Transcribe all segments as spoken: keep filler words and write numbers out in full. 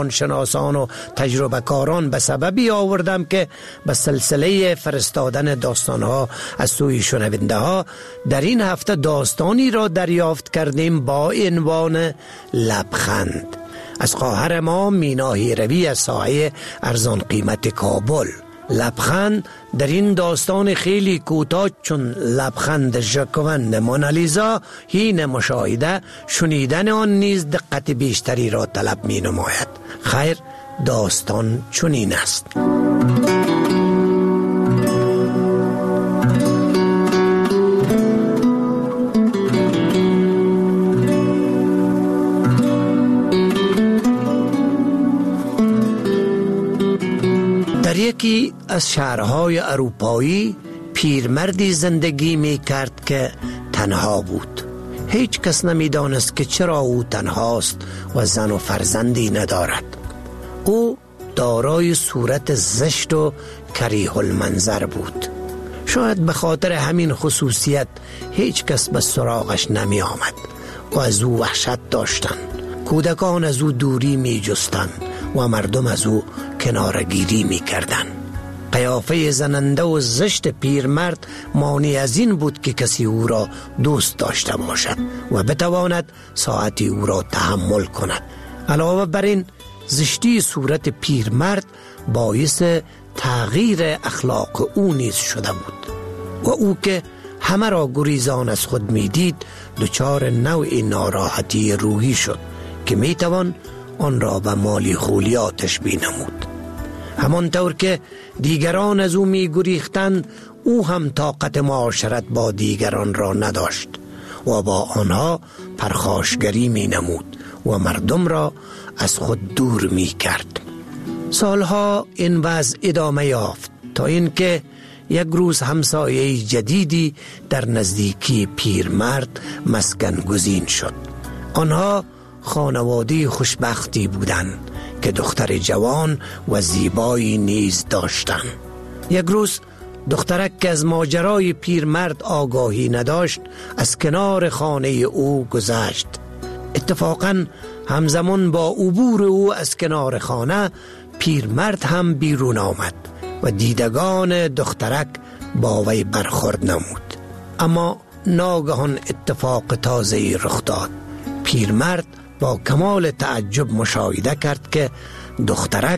شناسان و تجربه کاران به سببی آوردم که به سلسله فرستادن داستانها از سوی شنونده ها در این هفته داستانی را دریافت کردیم با عنوان لبخند از خواهر ما مینا هیروی از ساحه ارزان قیمت کابل. لبخند در این داستان خیلی کوتاه چون لبخند ژاکوند مونالیزا حین مشاهده شنیدن آن نیز دقت بیشتری را طلب می نماید. خیر، داستان چنین است. در یکی از شهرهای اروپایی پیرمردی زندگی می کرد که تنها بود. هیچ کس نمی دانست که چرا او تنهاست و زن و فرزندی ندارد. او دارای صورت زشت و کریه المنظر بود. شاید به خاطر همین خصوصیت هیچ کس به سراغش نمی آمد و از او وحشت داشتند. کودکان از او دوری می جستند و مردم از او کنارگیری می کردن. قیافه زننده و زشت پیرمرد مانع از این بود که کسی او را دوست داشته باشد و بتواند ساعتی او را تحمل کند. علاوه بر این زشتی صورت پیرمرد باعث تغییر اخلاق او نیز شده بود و او که همه را گریزان از خود می دید دچار نوع ناراحتی روحی شد که می توان آن را به مالی خولیا تشبیه نمود. همانطور که دیگران از او می گریختند او هم طاقت معاشرت با دیگران را نداشت و با آنها پرخاشگری می نمود و مردم را از خود دور می کرد. سالها این وضع ادامه یافت تا اینکه یک روز همسایه جدیدی در نزدیکی پیرمرد مسکن گزین شد. آنها خانواده خوشبختی بودند که دختر جوان و زیبایی نیز داشتند. یک روز دخترک که از ماجرای پیرمرد آگاهی نداشت از کنار خانه او گذشت. اتفاقاً همزمان با عبور او از کنار خانه پیرمرد هم بیرون آمد و دیدگان دخترک با وی برخورد نمود. اما ناگهان اتفاق تازه‌ای رخ داد. پیرمرد با کمال تعجب مشاهده کرد که دخترک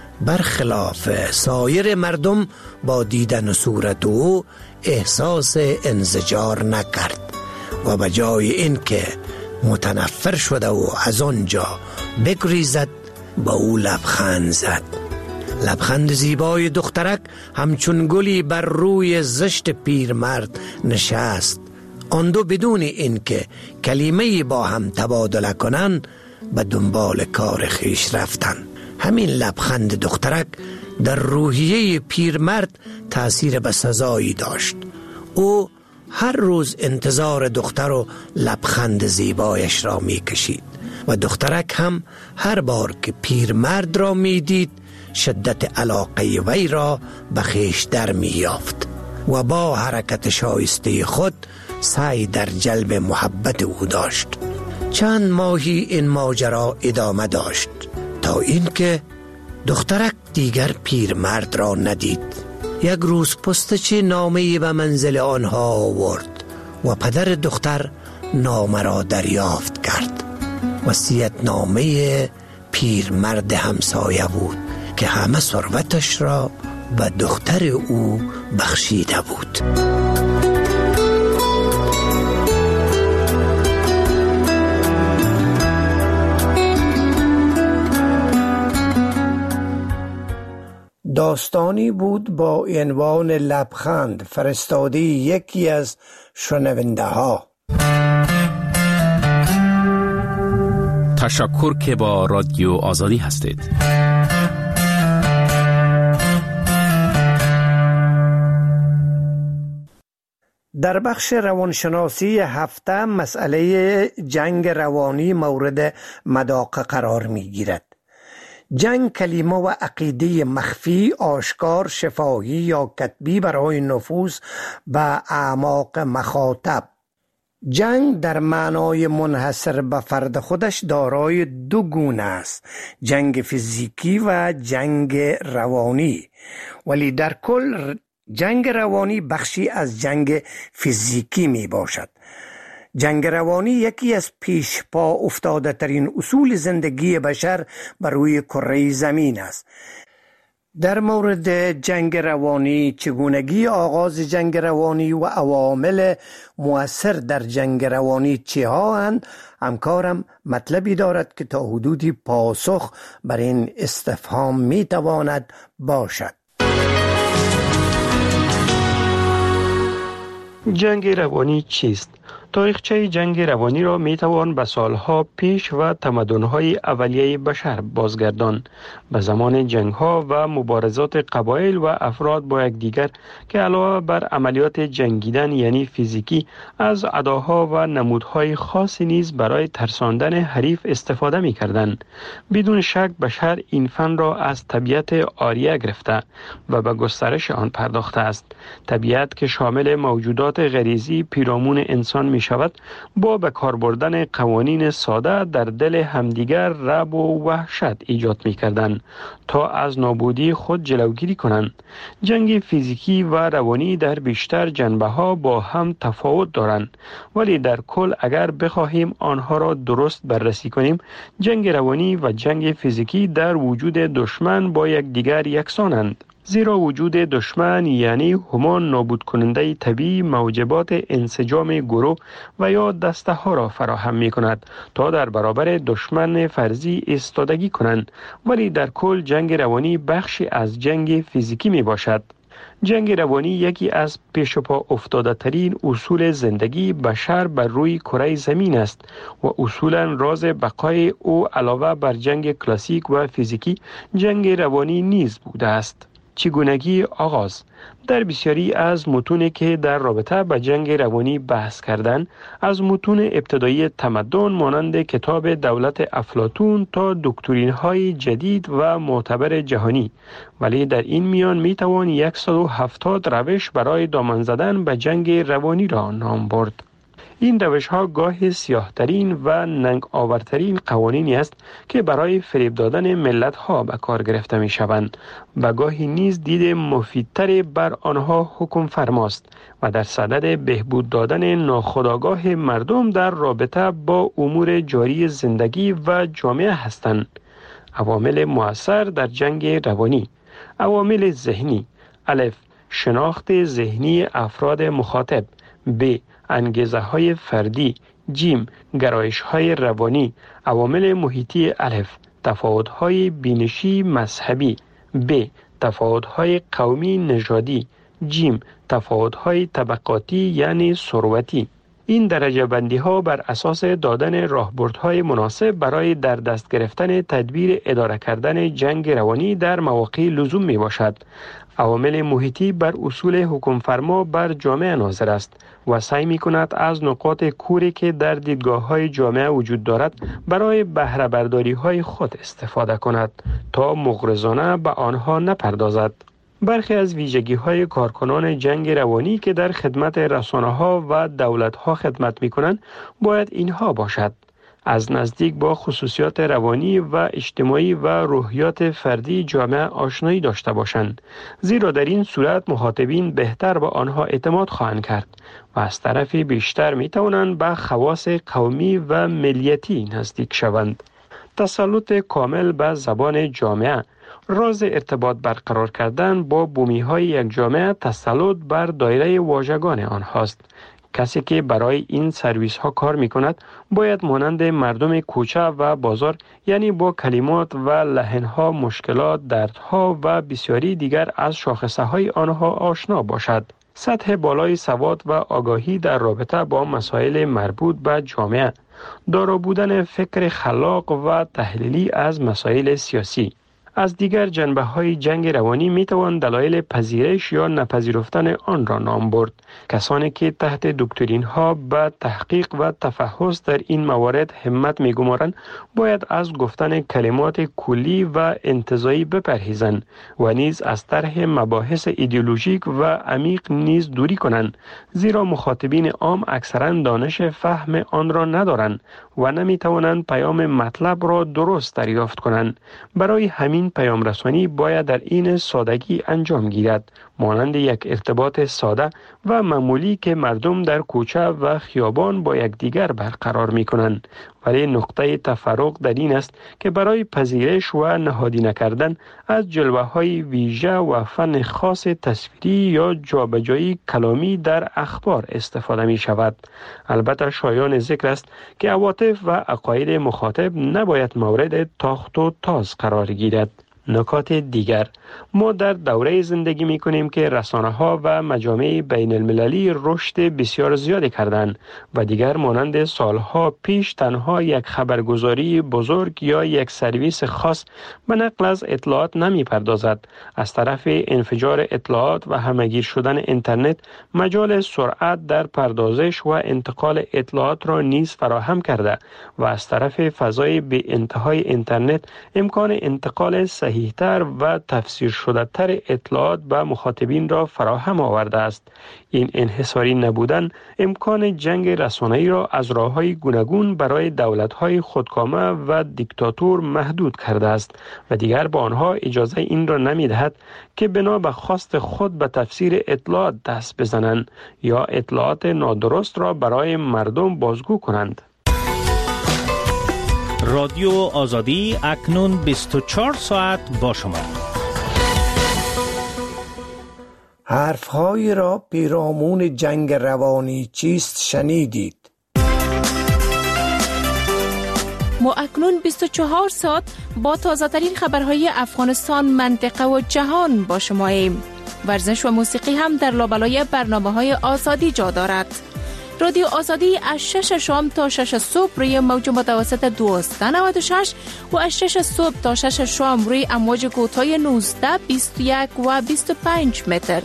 برخلاف سایر مردم با دیدن صورت او احساس انزجار نکرد و به جای این که متنفر شده و از آنجا بگریزد با او لبخند زد. لبخند زیبای دخترک همچون گلی بر روی زشت پیرمرد نشست. آن دو بدون اینکه کلمه‌ای با هم تبادله کنند به دنبال کار خیش رفتند. همین لبخند دخترک در روحیه پیرمرد تأثیر بسزایی داشت. او هر روز انتظار دختر و لبخند زیبایش را می کشید و دخترک هم هر بار که پیرمرد را می دید شدت علاقه وی را به خویش در می یافت و با حرکت شایسته خود سعی در جلب محبت او داشت. چند ماهی این ماجرا ادامه داشت تا اینکه دخترک دیگر پیرمرد را ندید. یک روز پستچی نامه‌ای به منزل آنها آورد و پدر دختر نامه را دریافت کرد. وصیت نامه پیرمرد همسایه بود که همه ثروتش را به دختر او بخشیده بود. داستانی بود با عنوان لبخند فرستاده یکی از شنونده ها. تشکر که با رادیو آزادی هستید. در بخش روانشناسی هفته مسئله جنگ روانی مورد مداقه قرار می گیرد. جنگ کلمه و عقیده مخفی، آشکار، شفاهی یا کتبی برای نفوذ به اعماق مخاطب جنگ در معنای منحصر به فرد خودش دارای دو گونه است: جنگ فیزیکی و جنگ روانی. ولی در کل جنگ روانی بخشی از جنگ فیزیکی می باشد. جنگ روانی یکی از پیش پا افتاده ترین اصول زندگی بشر بر روی کره زمین است. در مورد جنگ روانی، چگونگی آغاز جنگ روانی و عوامل مؤثر در جنگ روانی چه ها اند، همکارم مطلبی دارد که تا حدودی پاسخ بر این استفهام می تواند باشد. جنگ روانی چیست؟ تاریخچه جنگ روانی را می توان به سالها پیش و تمدن‌های اولیه بشر بازگردان، به زمان جنگ‌ها و مبارزات قبایل و افراد با یکدیگر که علاوه بر عملیات جنگیدن یعنی فیزیکی از اداها و نمودهای خاصی نیز برای ترساندن حریف استفاده می‌کردند. بدون شک بشر این فن را از طبیعت آریه گرفته و به گسترش آن پرداخته است. طبیعت که شامل موجودات غریزی پیرامون انسان می شود، با به کار بردن قوانین ساده در دل همدیگر رعب و وحشت ایجاد می کردند تا از نابودی خود جلوگیری کنند. جنگ فیزیکی و روانی در بیشتر جنبه ها با هم تفاوت دارند، ولی در کل اگر بخواهیم آنها را درست بررسی کنیم، جنگ روانی و جنگ فیزیکی در وجود دشمن با یکدیگر یکسانند. زیرا وجود دشمن یعنی همان نابود کننده طبیعی موجبات انسجام گروه و یا دسته ها را فراهم می کند تا در برابر دشمن فرضی ایستادگی کنند، ولی در کل جنگ روانی بخشی از جنگ فیزیکی می باشد. جنگ روانی یکی از پیش پا افتاده ترین اصول زندگی بشر بر روی کره زمین است و اصولا راز بقای او علاوه بر جنگ کلاسیک و فیزیکی جنگ روانی نیز بوده است. چگونگی آغاز؟ در بسیاری از متونی که در رابطه با جنگ روانی بحث کردند، از متون ابتدایی تمدن مانند کتاب دولت افلاطون تا دکترین‌های جدید و معتبر جهانی، ولی در این میان می توان صد و هفتاد روش برای دامن زدن به جنگ روانی را نام برد. این روش ها گاه سیاه ترین و ننگ آورترین قوانینی است که برای فریب دادن ملت ها به کار گرفته می شوند و گاهی نیز دید مفیدتر بر آنها حکم فرماست و در صدد بهبود دادن ناخودآگاه مردم در رابطه با امور جاری زندگی و جامعه هستند. عوامل مؤثر در جنگ روانی. عوامل ذهنی: الف، شناخت ذهنی افراد مخاطب. ب، انگیزه های فردی. جیم، گرایش های روانی. عوامل محیطی: الف، تفاوت های بینشی مذهبی. ب، تفاوت های قومی نژادی. جیم، تفاوت های طبقاتی یعنی ثروتی. این درجه بندی ها بر اساس دادن راهبردهای مناسب برای در دست گرفتن تدبیر اداره کردن جنگ روانی در مواقع لزوم می باشد. عوامل محیطی بر اصول حکم فرما بر جامعه ناظر است و سعی می کند از نقاط کوری که در دیدگاه های جامعه وجود دارد برای بهره برداری های خود استفاده کند تا مغرضانه به آنها نپردازد. برخی از ویژگی های کارکنان جنگ روانی که در خدمت رسانه ها و دولت ها خدمت می کنند باید اینها باشد: از نزدیک با خصوصیات روانی و اجتماعی و روحیات فردی جامعه آشنایی داشته باشند، زیرا در این صورت مخاطبین بهتر به آنها اعتماد خواهند کرد و از طرف بیشتر می توانند به خواص قومی و ملیتی نزدیک شوند. تسلط کامل به زبان جامعه. راز ارتباط برقرار کردن با بومی های یک جامعه تسلط بر دایره واژگان آنهاست. کسی که برای این سرویس ها کار می کند باید مانند مردم کوچه و بازار، یعنی با کلمات و لحن ها، مشکلات، دردها و بسیاری دیگر از شاخصه های آنها آشنا باشد. سطح بالای سواد و آگاهی در رابطه با مسائل مربوط به جامعه. دارا بودن فکر خلاق و تحلیلی از مسائل سیاسی. از دیگر جنبه‌های جنگ روانی میتوان دلایل پذیرش یا نپذیرفتن آن را نام برد. کسانی که تحت دکترین‌ها به تحقیق و تفحص در این موارد همت می‌گمارند باید از گفتن کلمات کلی و انتزاعی بپرهیزند و نیز از طرح مباحث ایدئولوژیک و عمیق نیز دوری کنند، زیرا مخاطبین عام اکثراً دانش فهم آن را ندارند و نمی‌توانند پیام مطلب را درست دریافت کنند. برای همین پیام رسانی باید در این سادگی انجام گیرد، مانند یک ارتباط ساده و معمولی که مردم در کوچه و خیابان با یکدیگر برقرار می‌کنند. ولی نقطه تفرق در این است که برای پذیرش و نهادینه کردن از جلوه‌های ویژه و فن خاص تصویری یا جابجایی کلامی در اخبار استفاده می‌شود. البته شایان ذکر است که عواطف و عقاید مخاطب نباید مورد تاخت و تاز قرار گیرد. نکات دیگر: ما در دوره زندگی می کنیم که رسانه ها و مجامع بین المللی رشد بسیار زیادی کردند و دیگر مانند سالها پیش تنها یک خبرگزاری بزرگ یا یک سرویس خاص به نقل از اطلاعات نمی پردازد. از طرف انفجار اطلاعات و همگیر شدن اینترنت مجال سرعت در پردازش و انتقال اطلاعات را نیز فراهم کرده و از طرف فضای بی انتهای اینترنت امکان انتقال صحیح‌تر و تفسیر شده تر اطلاعات به مخاطبین را فراهم آورده است. این انحصاری نبودن امکان جنگ رسانه‌ای را از راه‌های گوناگون برای دولت‌های خودکامه و دیکتاتور محدود کرده است و دیگر با آنها اجازه این را نمی‌دهد که بنا به خواست خود به تفسیر اطلاعات دست بزنند یا اطلاعات نادرست را برای مردم بازگو کنند. رادیو آزادی اکنون بیست و چهار ساعت با شما. حرف‌هایی را پیرامون جنگ روانی چیست شنیدید؟ ما اکنون بیست و چهار ساعت با تازه‌ترین خبرهای افغانستان، منطقه و جهان با شماییم. ورزش و موسیقی هم در لابلای برنامه‌های آزادی جا دارد. رادیو آزادی از شش شام تا شش صبح روی موج متوسط دویست و نود و شش و از شش صبح تا شش شام روی امواج کوتاه نوزده، بیست و یک و بیست و پنج متر.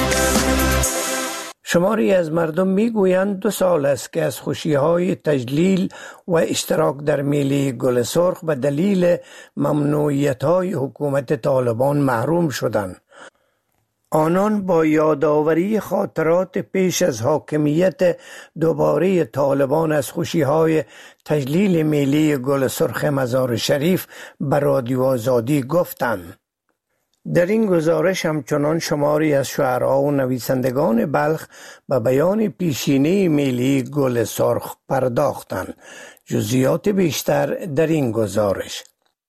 شماری از مردم میگویند دو سال است که از خوشی‌های تجلیل و اشتراک در میله گل سرخ به دلیل ممنوعیت‌های حکومت طالبان محروم شدند. آنان با یادآوری خاطرات پیش از حاکمیت دوباره طالبان از خوشی‌های تجلیل میله گل سرخ مزار شریف به رادیو آزادی گفتند. در این گزارش همچنان شماری از شاعرها و نویسندگان بلخ به بیان پیشینه میله گل سرخ پرداختند. جزئیات بیشتر در این گزارش.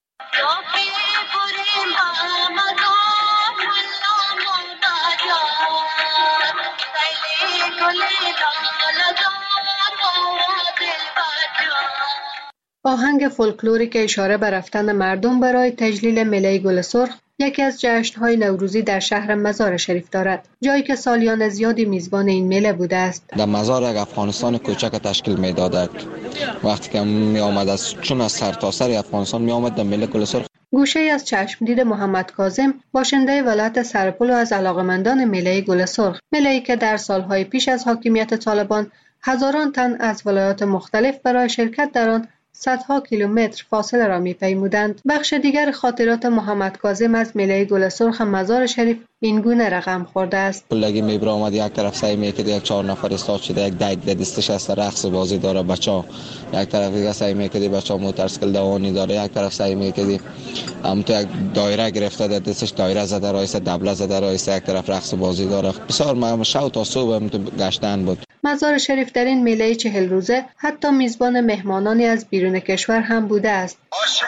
آهنگ فولکلوری که اشاره به رفتن مردم برای تجلیل میله گل سرخ یکی از جشن‌های نوروزی در شهر مزار شریف دارد، جایی که سالیان زیادی میزبان این میله بوده است. در مزار یک افغانستان کوچک تشکیل می‌داد. وقتی که می آمد از چون از سرتاسر افغانستان می آمد در میله گل سرخ. گوشه از چشمدید محمد کاظم، باشنده ولایت سرپل و از علاقه‌مندان میله گل سرخ، میله‌ای که در سالهای پیش از حاکمیت طالبان هزاران تن از ولایات مختلف برای شرکت در آن صدها کیلومتر فاصله را می‌پیمودند. بخش دیگر خاطرات محمد کاظم از میله گل سرخ مزار شریف این گونه رقم خورده است. کلگی میبره آمد یک طرف سعی میکرد یک چهار نفر استاد شده، یک دایک در دستش است رقص بازی داره بچا، یک طرف دیگه سعی میکرد بچا موتورسیکل دوانی داره، یک طرف سعی میکرد هم تو یک دایره گرفته در دستش دایره زده رایس دبله زده رایس، یک طرف رقص بازی داره. بسیار ما شو تا صبح هم تو گشتن بود. مزار شریف در این میله چهل روزه حتی میزبان مهمانانی از بیرون کشور هم بوده است.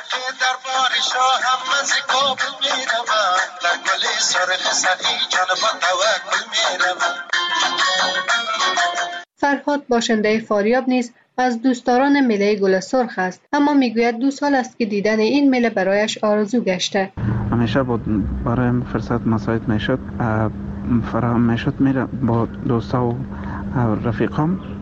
فرهاد باشنده فاریاب نیز از دوستداران میله گل سرخ است، اما میگوید دو سال است که دیدن این میله برایش آرزو گشته. همیشه بود برایم فرصت مساعد میشد، فراهم میشد، میره با دوستا و رفیقام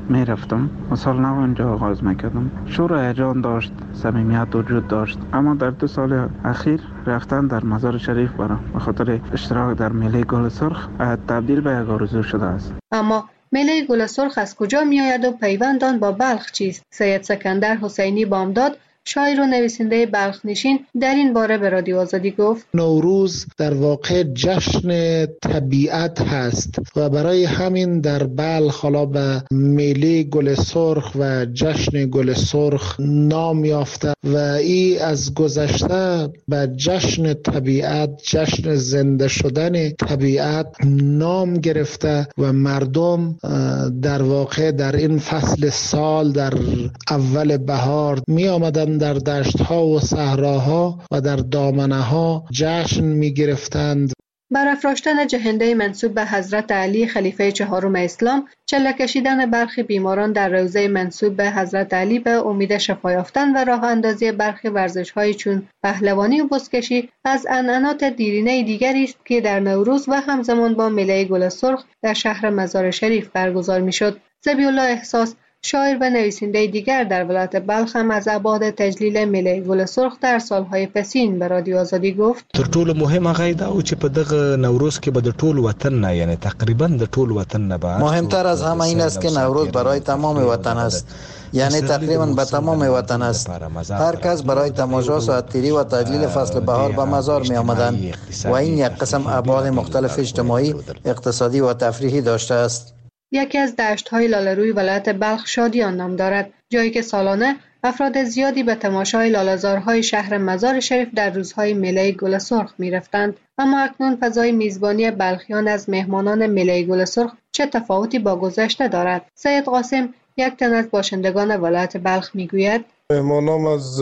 می رفتم و سال نو اینجا آغاز میکردم. شور و هیجان داشت، صمیمیت وجود داشت. اما در دو سال اخیر رفتن در مزار شریف برام به خاطر اشتراک در میله گل سرخ تبدیل به یک آرزو شده است. اما میله گل سرخ از کجا می آید و پیوند آن با بلخ چیست؟ سید سکندر حسینی بامداد، شاعر و نویسنده بلخ نشین، در این باره به رادیو آزادی گفت: نوروز در واقع جشن طبیعت هست و برای همین در بلخ حالا به میله گل سرخ و جشن گل سرخ نام یافته و ای از گذشته به جشن طبیعت، جشن زنده شدن طبیعت نام گرفته و مردم در واقع در این فصل سال در اول بهار می آمدند در دشت‌ها و صحراها و در دامنه‌ها جشن می‌گرفتند. برافراشتن جهنده منسوب به حضرت علی خلیفه چهارم اسلام، چله کشیدن برخی بیماران در روضه منسوب به حضرت علی به امید شفا یافتن و راه اندازی برخی ورزش‌های چون پهلوانی و بزکشی از عنعنات دیرینه دیگری است که در نوروز و همزمان با میله گل سرخ در شهر مزار شریف برگزار می‌شد. ذبیح‌الله احساس، شاعر و نویسنده دیگر در ولایت بلخ، هم از ابعاد تجلیل میله گل سرخ در سالهای پسین به رادیو آزادی گفت: تر ټولو مهمه غیدا او چې په دغه نوروز کې به د ټول وطن نه، یعنی تقریبا د ټول وطن نه به مهمتر از همه این است که نوروز برای تمام وطن است، یعنی تقریبا به تمام وطن است. هر کس برای تماشا ساعتگیری و تجلیل فصل بهار به مزار می آمدند و این یک قسم ابعاد مختلف اجتماعی، اقتصادی و تفریحی داشته است. یکی از دشت‌های لاله‌روی ولایت بلخ شادیان نام دارد، جایی که سالانه افراد زیادی به تماشای لاله‌زارهای شهر مزار شریف در روزهای میله گل سرخ می‌رفتند. اما اکنون فضای میزبانی بلخیان از مهمانان میله گل سرخ چه تفاوتی با گذشته دارد؟ سید قاسم، یک تن از باشندگان ولایت بلخ می‌گوید: مهمانان از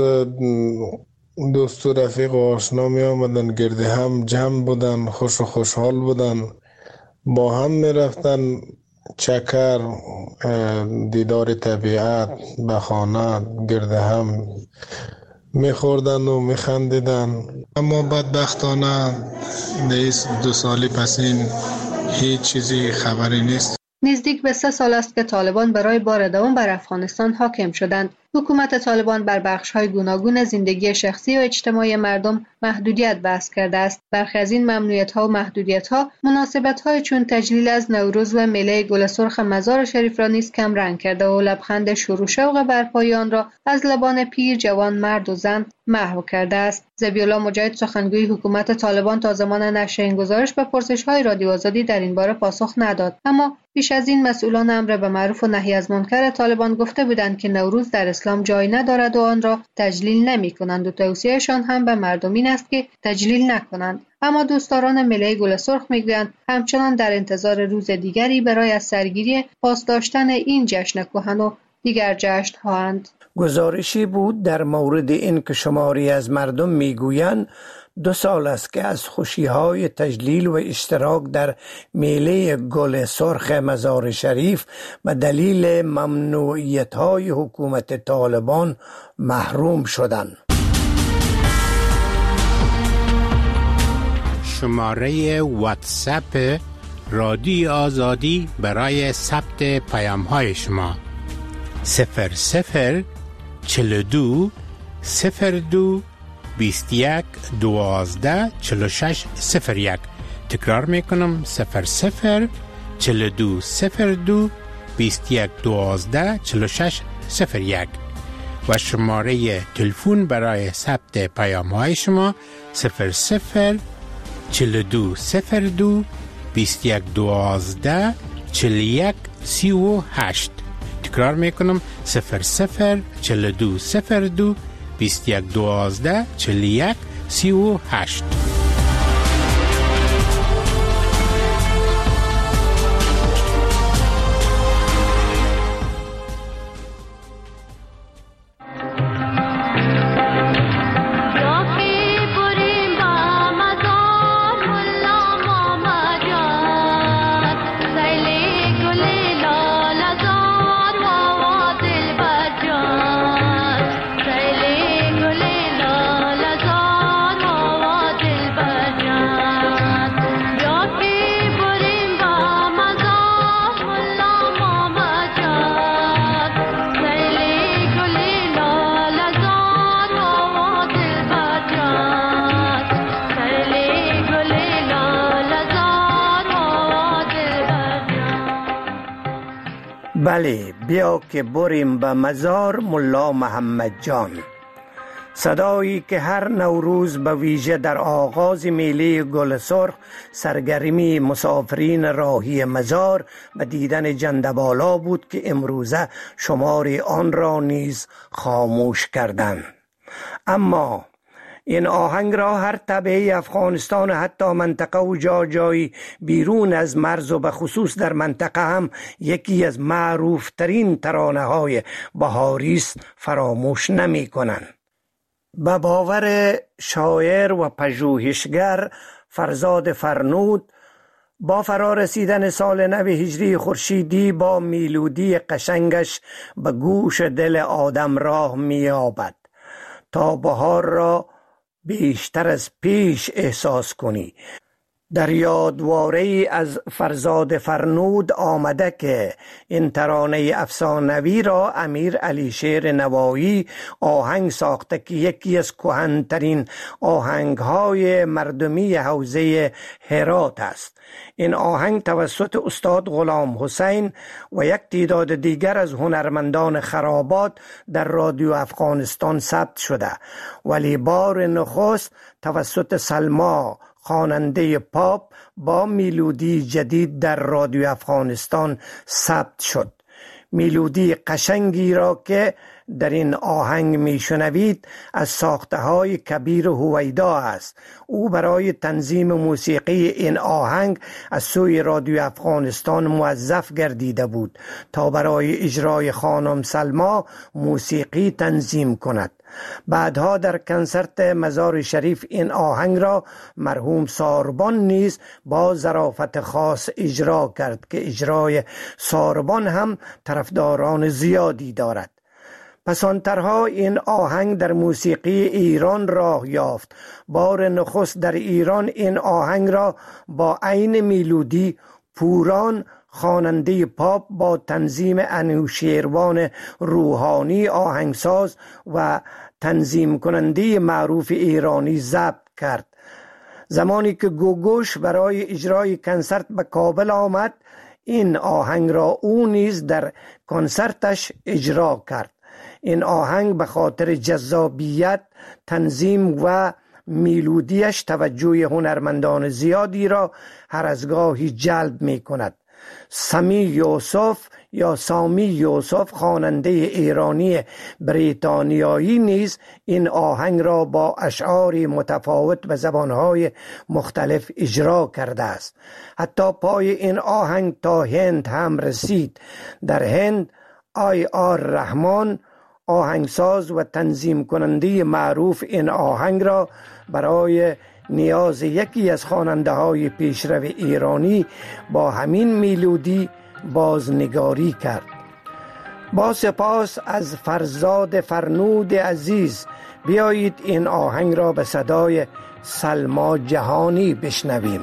دوست و رفیق و آشنا می آمدن، گرد هم جمع بودن، خوش و خوشحال بودن، با هم می‌رفتن چکر، دیدار طبیعت، به خانه گرد هم میخوردن و میخندیدن. اما بدبختانه دیس دو سالی پسین هیچ چیزی خبری نیست. نزدیک به سه سال است که طالبان برای بار دوم بر افغانستان حاکم شدند. حکومت طالبان بر بخش‌های گوناگون زندگی شخصی و اجتماعی مردم محدودیت وضع کرده است. برخی از این ممنوعیت‌ها و محدودیت‌ها مناسبت‌های چون تجلیل از نوروز و میله گل سرخ مزار شریف را نیز کم رنگ کرده و لبخند شور و شوق برپایی آن را از لبان پیر، جوان، مرد و زن محو کرده است. ذبیح‌الله مجاهد، سخنگوی حکومت طالبان، تا زمان نشر این گزارش به پرسش‌های رادیو آزادی در این باره پاسخ نداد. اما پیش از این مسئولان امر به معروف و نهی از منکر طالبان گفته بودند که نوروز در اسلام جای ندارد و آن را تجلیل نمی‌کنند و توصیه‌شان هم به مردم این است که تجلیل نکنند. اما دوستداران میله گل سرخ میگویند همچنان در انتظار روز دیگری برای از سرگیری پاس داشتن این جشن کهن و دیگر جشن‌هاند. گزارشی بود در مورد این که شماری از مردم میگویند دو سال است که از خوشی‌های تجلیل و اشتراک در میله گل سرخ مزار شریف به دلیل ممنوعیت‌های حکومت طالبان محروم شدند. شماره واتساپ رادیو آزادی برای ثبت پیام‌های شما صفر صفر چهل و دو صفر دو بیست و یک دوازده چهل و شش صفر یک. تکرار میکنم: صفر صفر چهل و دو صفر دو بیست و یک دوازده چهل و شش صفر یک. و شماره تلفن برای ثبت پیام های شما صفر صفر چهل و دو صفر دو بیست و یک دوازده چهل و یک سی و هشت. تکرار میکنم: صفر صفر چهل و دو صفر دو بیست و یک دوازده چهل و یک سی و هشت. Dil بله، بیا که بریم به مزار ملا محمد جان. صدایی که هر نوروز به ویژه در آغاز میله گل سرخ سرگرمی مسافرین راهی مزار به دیدن جندبالا بود که امروزه شمار آن را نیز خاموش کردند. اما این آهنگ را هر طبعه افغانستان و حتی منطقه و جا جایی بیرون از مرز و به خصوص در منطقه هم یکی از معروف ترین ترانه های بهاری است فراموش نمی کنند. به باور شاعر و پژوهشگر فرزاد فرنود، با فرارسیدن سال نو هجری خورشیدی با میلودی قشنگش به گوش دل آدم راه می‌یابد تا بهار را بیشتر از پیش احساس کنی. در یادواره از فرزاد فرنود آمده که این ترانه افسانوی را امیر علی شیر نوایی آهنگ ساخته که یکی از کهن‌ترین آهنگ‌های مردمی حوزه هرات است. این آهنگ توسط استاد غلام حسین و یک تعداد دیگر از هنرمندان خرابات در رادیو افغانستان ثبت شده، ولی بار نخست توسط سلما خواننده پاپ با میلودی جدید در رادیو افغانستان ثبت شد. میلودی قشنگی را که در این آهنگ میشنوید از ساخته های کبیر هویدا است. او برای تنظیم موسیقی این آهنگ از سوی رادیو افغانستان موظف گردیده بود تا برای اجرای خانم سلما موسیقی تنظیم کند. بعدها در کنسرت مزار شریف این آهنگ را مرحوم ساربان نیز با ظرافت خاص اجرا کرد که اجرای ساربان هم طرفداران زیادی دارد. پسانترها این آهنگ در موسیقی ایران راه یافت. بار نخست در ایران این آهنگ را با عین میلودی پوران خواننده پاپ با تنظیم انوشیروان روحانی آهنگساز و تنظیم کننده معروف ایرانی ضبط کرد. زمانی که گوگوش برای اجرای کنسرت به کابل آمد، این آهنگ را او نیز در کنسرتش اجرا کرد. این آهنگ به خاطر جذابیت، تنظیم و میلودیش توجه هنرمندان زیادی را هر از گاهی جلب می کند. سمی یوسف یا سامی یوسف خواننده ایرانی بریتانیایی نیز این آهنگ را با اشعار متفاوت به زبانهای مختلف اجرا کرده است. حتی پای این آهنگ تا هند هم رسید. در هند آی آر رحمان آهنگساز و تنظیم کننده معروف این آهنگ را برای نیاز یکی از خواننده های پیشرو ایرانی با همین میلودی بازنگاری کرد. با سپاس از فرزاد فرنود عزیز، بیایید این آهنگ را به صدای سلما جهانی بشنویم.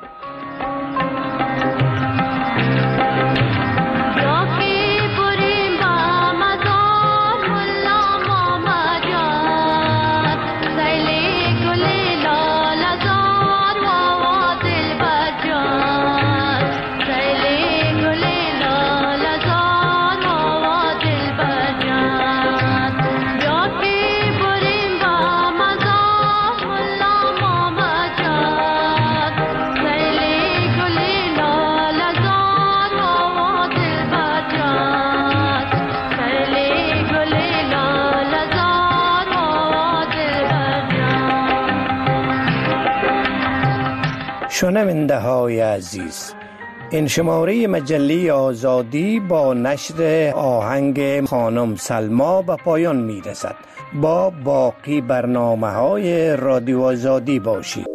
شنونده های عزیز، این شماره مجله آزادی با نشر آهنگ خانم سلما به پایان می رسد. با باقی برنامه های رادیو آزادی باشید.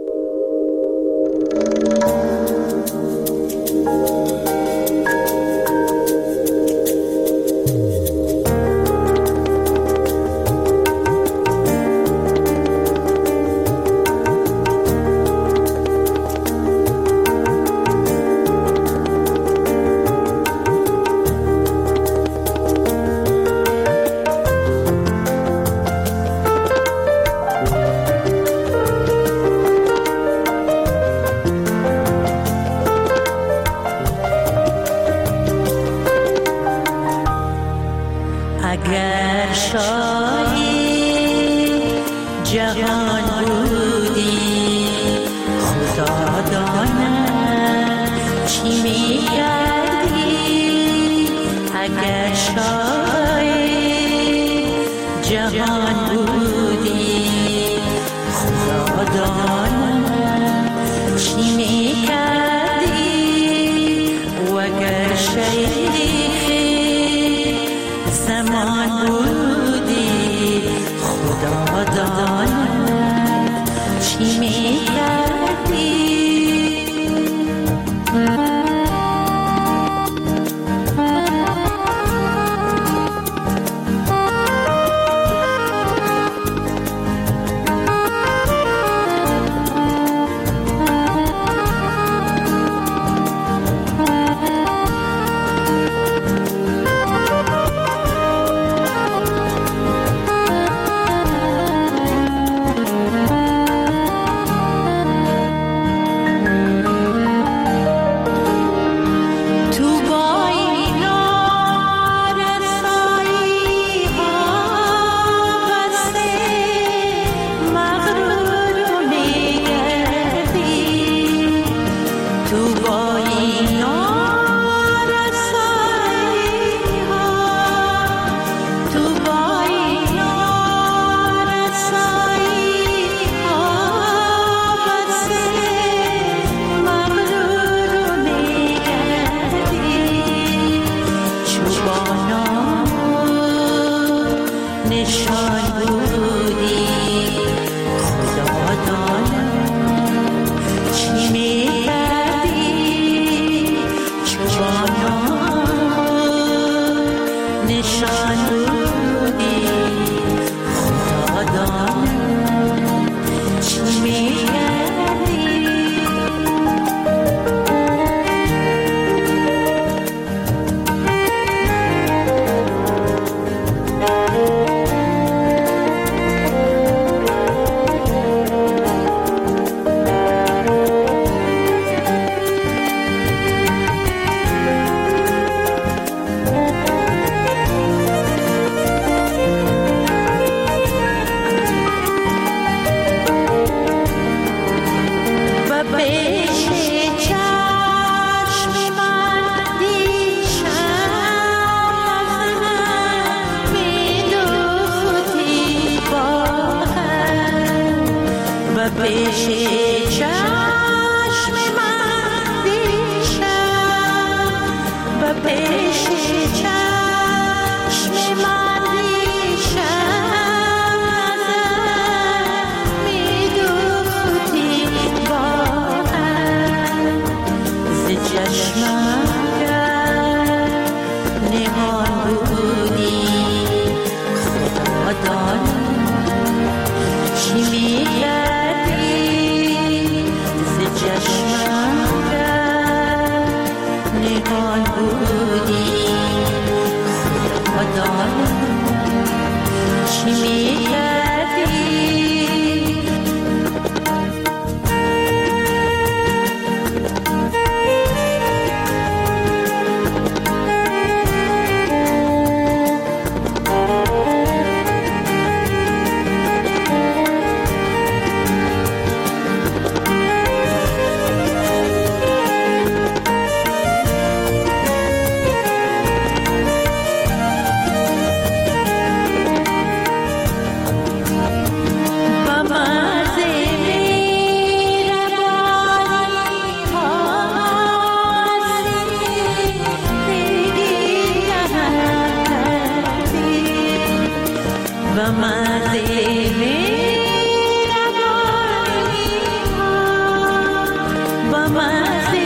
Bama